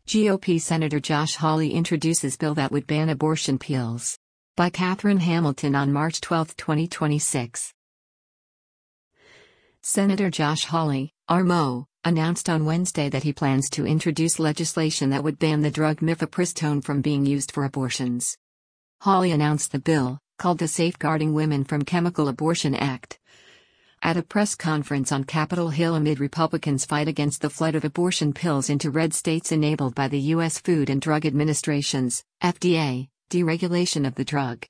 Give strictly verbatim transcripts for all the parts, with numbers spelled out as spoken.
G O P Senator Josh Hawley introduces bill that would ban abortion pills. By Catherine Hamilton on March twelfth, twenty twenty-six. Senator Josh Hawley, R M O, announced on Wednesday that he plans to introduce legislation that would ban the drug mifepristone from being used for abortions. Hawley announced the bill, called the Safeguarding Women from Chemical Abortion Act, at a press conference on Capitol Hill amid Republicans' fight against the flood of abortion pills into red states enabled by the U S Food and Drug Administration's, F D A, deregulation of the drug.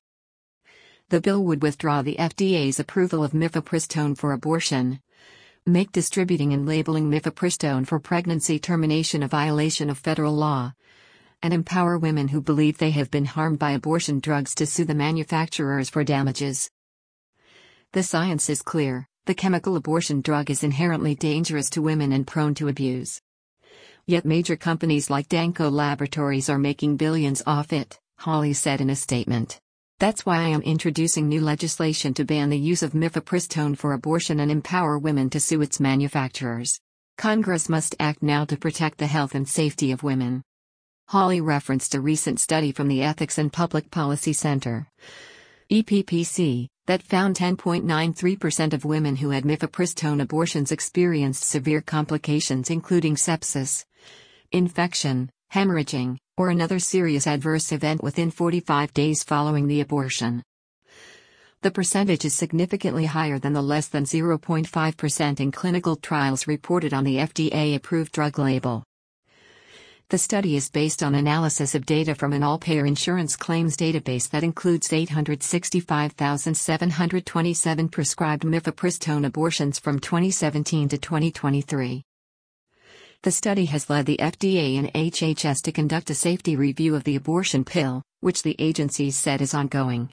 The bill would withdraw the F D A's approval of mifepristone for abortion, make distributing and labeling mifepristone for pregnancy termination a violation of federal law, and empower women who believe they have been harmed by abortion drugs to sue the manufacturers for damages. The science is clear: the chemical abortion drug is inherently dangerous to women and prone to abuse. Yet major companies like Danco Laboratories are making billions off it, Hawley said in a statement. That's why I am introducing new legislation to ban the use of mifepristone for abortion and empower women to sue its manufacturers. Congress must act now to protect the health and safety of women. Hawley referenced a recent study from the Ethics and Public Policy Center, E P P C, that found ten point nine three percent of women who had mifepristone abortions experienced severe complications including sepsis, infection, hemorrhaging, or another serious adverse event within forty-five days following the abortion. The percentage is significantly higher than the less than zero point five percent in clinical trials reported on the F D A-approved drug label. The study is based on analysis of data from an all-payer insurance claims database that includes eight hundred sixty-five thousand seven hundred twenty-seven prescribed mifepristone abortions from twenty seventeen to twenty twenty-three. The study has led the F D A and H H S to conduct a safety review of the abortion pill, which the agencies said is ongoing.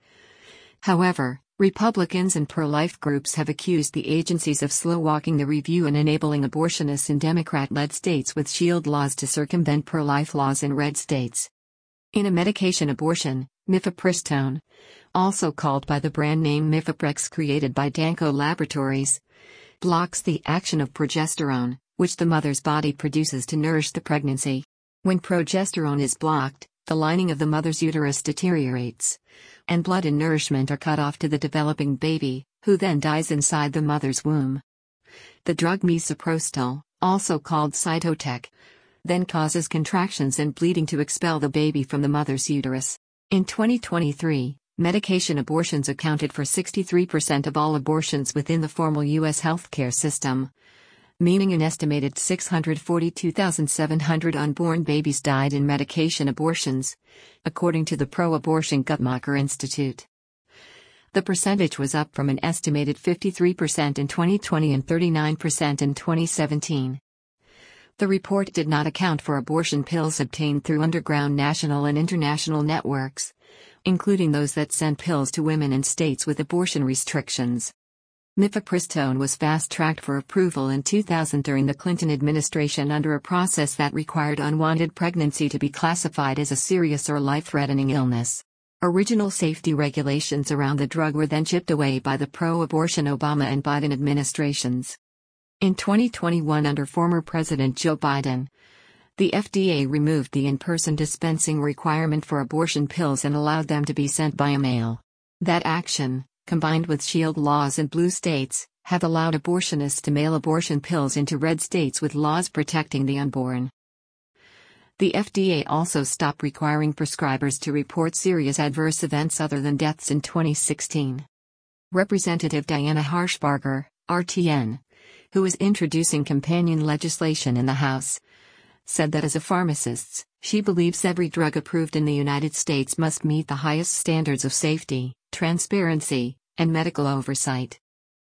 However, Republicans and pro-life groups have accused the agencies of slow-walking the review and enabling abortionists in Democrat-led states with shield laws to circumvent pro-life laws in red states. In a medication abortion, mifepristone, also called by the brand name Mifeprex created by Danco Laboratories, blocks the action of progesterone, which the mother's body produces to nourish the pregnancy. When progesterone is blocked, the lining of the mother's uterus deteriorates, and blood and nourishment are cut off to the developing baby, who then dies inside the mother's womb. The drug misoprostol, also called Cytotec, then causes contractions and bleeding to expel the baby from the mother's uterus. In twenty twenty-three, medication abortions accounted for sixty-three percent of all abortions within the formal U S healthcare system, meaning an estimated six hundred forty-two thousand seven hundred unborn babies died in medication abortions, according to the pro-abortion Guttmacher Institute. The percentage was up from an estimated fifty-three percent in twenty twenty and thirty-nine percent in twenty seventeen. The report did not account for abortion pills obtained through underground national and international networks, including those that sent pills to women in states with abortion restrictions. Mifepristone was fast-tracked for approval in two thousand during the Clinton administration under a process that required unwanted pregnancy to be classified as a serious or life-threatening illness. Original safety regulations around the drug were then chipped away by the pro-abortion Obama and Biden administrations. In twenty twenty-one, under former President Joe Biden, the F D A removed the in-person dispensing requirement for abortion pills and allowed them to be sent by mail. That action, combined with shield laws in blue states, have allowed abortionists to mail abortion pills into red states with laws protecting the unborn. The F D A also stopped requiring prescribers to report serious adverse events other than deaths in twenty sixteen. Representative Diana Harshbarger, R T N, who is introducing companion legislation in the House, said that as a pharmacist, she believes every drug approved in the United States must meet the highest standards of safety, transparency, and medical oversight.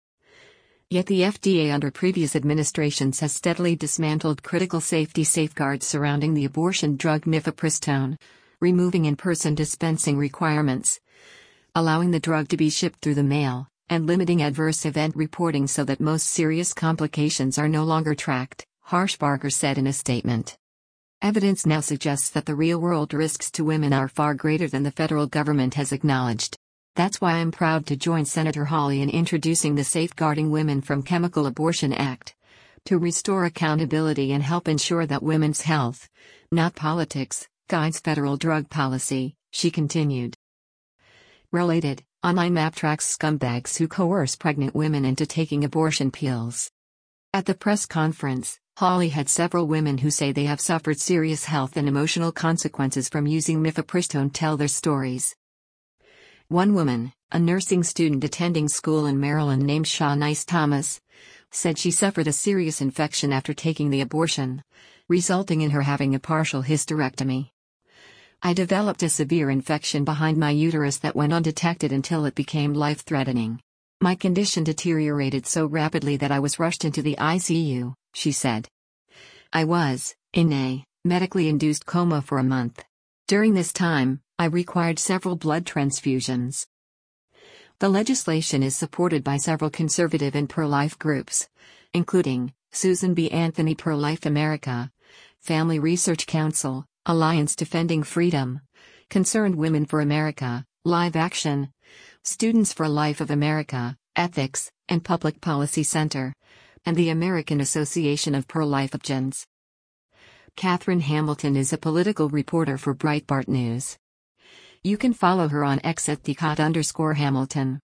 Yet the F D A under previous administrations has steadily dismantled critical safety safeguards surrounding the abortion drug mifepristone, removing in-person dispensing requirements, allowing the drug to be shipped through the mail, and limiting adverse event reporting so that most serious complications are no longer tracked, Harshbarger said in a statement. Evidence now suggests that the real-world risks to women are far greater than the federal government has acknowledged. That's why I'm proud to join Senator Hawley in introducing the Safeguarding Women from Chemical Abortion Act, To restore accountability and help ensure that women's health, not politics, guides federal drug policy, she continued. Related, online map tracks scumbags who coerce pregnant women into taking abortion pills. At the press conference, Hawley had several women who say they have suffered serious health and emotional consequences from using mifepristone tell their stories. One woman, a nursing student attending school in Maryland named Shawnice Thomas, said she suffered a serious infection after taking the abortion, resulting in her having a partial hysterectomy. I developed a severe infection behind my uterus that went undetected until it became life-threatening. My condition deteriorated so rapidly that I was rushed into the I C U, she said. I was in a medically induced coma for a month. During this time, I required several blood transfusions. The legislation is supported by several conservative and pro-life groups, including Susan B. Anthony Pro-Life America, Family Research Council, Alliance Defending Freedom, Concerned Women for America, Live Action, Students for Life of America, Ethics, and Public Policy Center, and the American Association of Pro-Life Agents. Catherine Hamilton is a political reporter for Breitbart News. You can follow her on X at the Cot underscore Hamilton.